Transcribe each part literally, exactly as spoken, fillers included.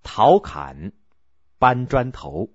陶侃搬砖头。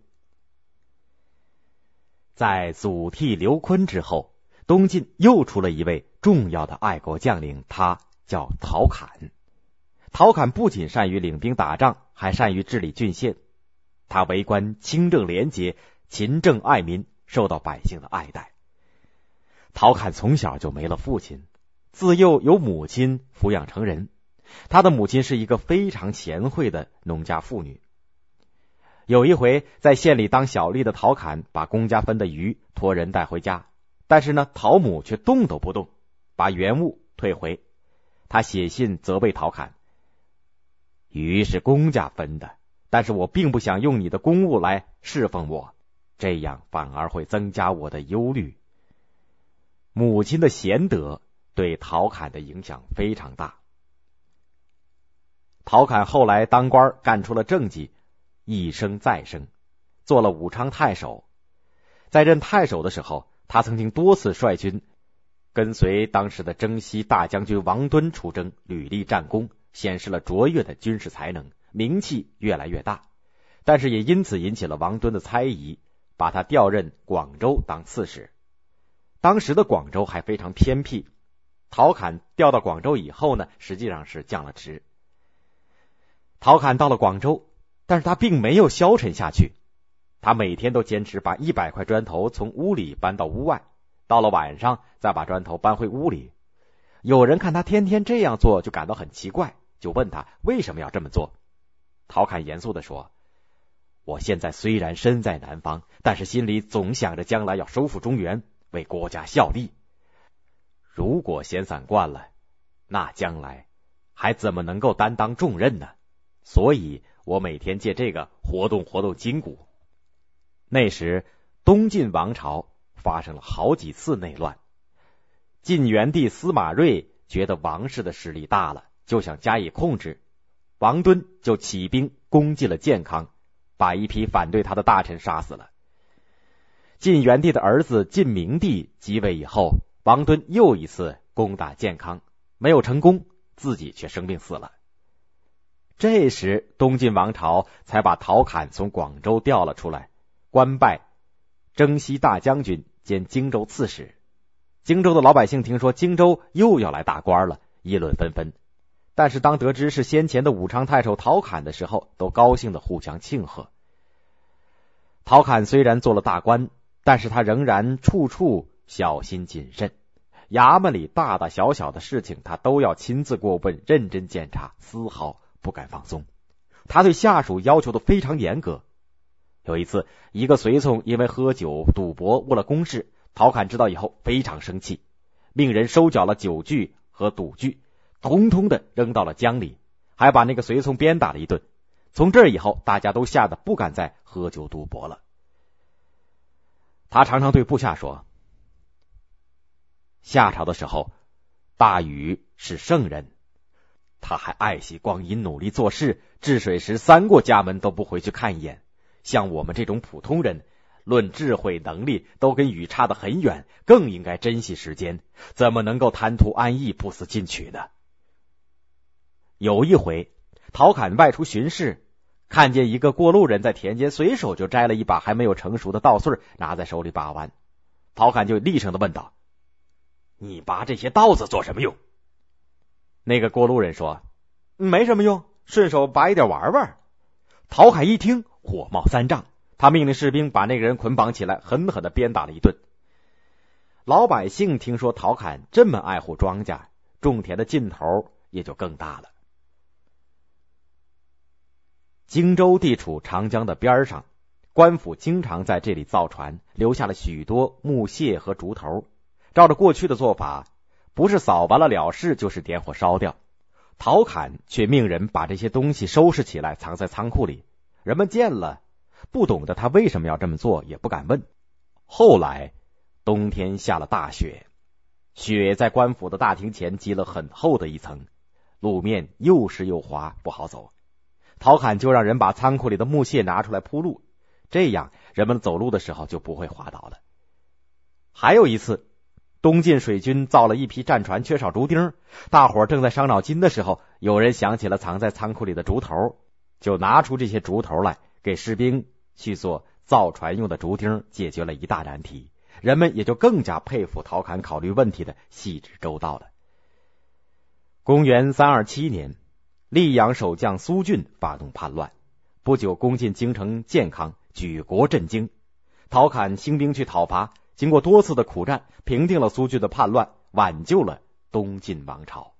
在祖逖刘琨之后，东晋又出了一位重要的爱国将领，他叫陶侃。陶侃不仅善于领兵打仗，还善于治理郡县。他为官清正廉洁，勤政爱民，受到百姓的爱戴。陶侃从小就没了父亲，自幼由母亲抚养成人。他的母亲是一个非常贤惠的农家妇女。有一回，在县里当小吏的陶侃把公家分的鱼托人带回家，但是呢，陶母却动都不动，把原物退回。他写信责备陶侃：鱼是公家分的，但是我并不想用你的公物来侍奉我，这样反而会增加我的忧虑。母亲的贤德对陶侃的影响非常大。陶侃后来当官干出了政绩，一升再升，做了武昌太守。在任太守的时候，他曾经多次率军跟随当时的征西大将军王敦出征，屡立战功，显示了卓越的军事才能，名气越来越大。但是也因此引起了王敦的猜疑，把他调任广州当刺史。当时的广州还非常偏僻，陶侃调到广州以后呢，实际上是降了职。陶侃到了广州，但是他并没有消沉下去，他每天都坚持把一百块砖头从屋里搬到屋外，到了晚上再把砖头搬回屋里。有人看他天天这样做，就感到很奇怪，就问他为什么要这么做。陶侃严肃地说：我现在虽然身在南方，但是心里总想着将来要收复中原，为国家效力。如果闲散惯了，那将来还怎么能够担当重任呢？所以我每天借这个活动活动筋骨。那时东晋王朝发生了好几次内乱，晋元帝司马睿觉得王室的势力大了，就想加以控制。王敦就起兵攻进了建康，把一批反对他的大臣杀死了。晋元帝的儿子晋明帝即位以后，王敦又一次攻打建康，没有成功，自己却生病死了。这时东晋王朝才把陶侃从广州调了出来，官拜征西大将军兼荆州刺史。荆州的老百姓听说荆州又要来大官了，议论纷纷。但是当得知是先前的武昌太守陶侃的时候，都高兴的互相庆贺。陶侃虽然做了大官，但是他仍然处处小心谨慎，衙门里大大小小的事情他都要亲自过问，认真检查，丝毫不敢放松。他对下属要求的非常严格。有一次，一个随从因为喝酒赌博误了公事，陶侃知道以后非常生气，命人收缴了酒具和赌具，通通的扔到了江里，还把那个随从鞭打了一顿。从这以后，大家都吓得不敢再喝酒赌博了。他常常对部下说：夏朝的时候，大禹是圣人，他还爱惜光阴，努力做事，治水时三过家门都不回去看一眼。像我们这种普通人，论智慧能力都跟禹差得很远，更应该珍惜时间，怎么能够贪图安逸，不思进取呢？有一回，陶侃外出巡视，看见一个过路人在田间随手就摘了一把还没有成熟的稻穗，拿在手里把玩。陶侃就厉声地问道：你拔这些稻子做什么用？那个过路人说：没什么用，顺手拔一点玩玩。陶侃一听，火冒三丈，他命令士兵把那个人捆绑起来，狠狠地鞭打了一顿。老百姓听说陶侃这么爱护庄稼，种田的劲头也就更大了。荆州地处长江的边上，官府经常在这里造船，留下了许多木屑和竹头。照着过去的做法，不是扫完了了事，就是点火烧掉。陶侃却命人把这些东西收拾起来，藏在仓库里。人们见了，不懂得他为什么要这么做，也不敢问。后来冬天下了大雪，雪在官府的大厅前积了很厚的一层，路面又湿又滑，不好走。陶侃就让人把仓库里的木屑拿出来铺路，这样人们走路的时候就不会滑倒了。还有一次，东晋水军造了一批战船，缺少竹钉，大伙正在伤脑筋的时候，有人想起了藏在仓库里的竹头， 就拿出这些竹头来，给士兵去做造船用的竹钉，解决了一大难题。人们也就更加佩服陶侃考虑问题的细致周到了。公元三二七年，溧阳守将苏峻发动叛乱，不久攻进京城建康，举国震惊。陶侃兴兵去讨伐，经过多次的苦战，平定了苏峻的叛乱，挽救了东晋王朝。